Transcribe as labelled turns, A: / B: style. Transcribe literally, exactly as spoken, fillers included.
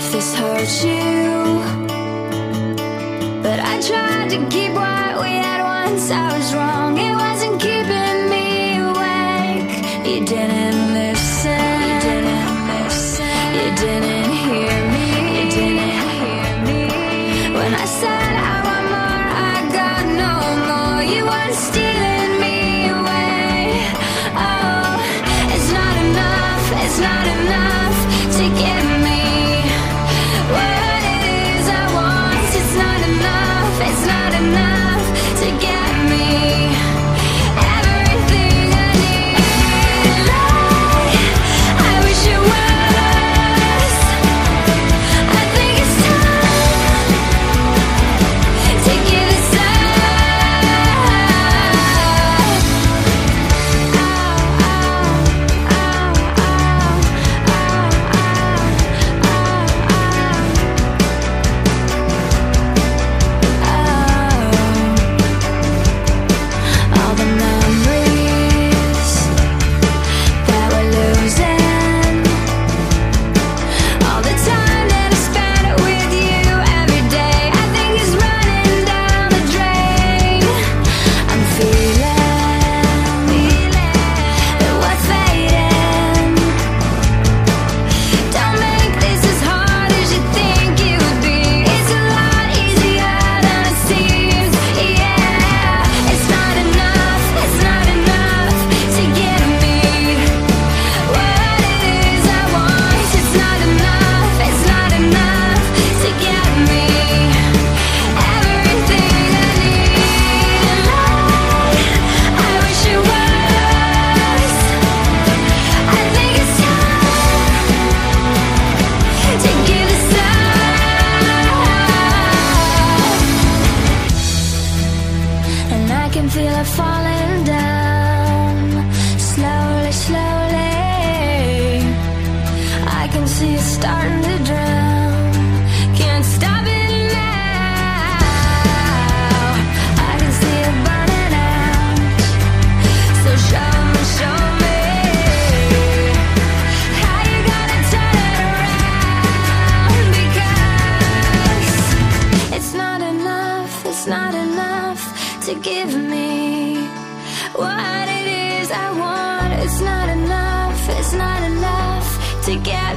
A: if this hurts you, but I tried to keep what we had once. I was wrong, it wasn't keeping me awake. You didn't listen, you didn't listen, you didn't hear me, you didn't hear me. When I said I want more, I got no more. You weren't stealing me away. Oh, it's not enough, it's not enough to give me what it is I want. It's not enough, it's not enough to get me everything I need. Like, I wish it was. I think it's time to give this up. All the memories that we're losing, all the time that I spent with you every day, I think is running down the drain. I'm feeling, feeling that we're fading. Don't make this as hard as you think it would be. It's a lot easier than it seems. Yeah, it's not enough, it's not enough to give me what it is I want. It's not enough, it's not enough to get me everything I need. Like, I wish it was. I think it's time to give this up. And I can feel it falling down, slowly, slowly. I can see it starting to drown. Can't stop it now. I can see it burning out. So show me, show me how you gonna turn it around. Because it's not enough, it's not enough to give me what it is I want. It's not enough, it's not enough to get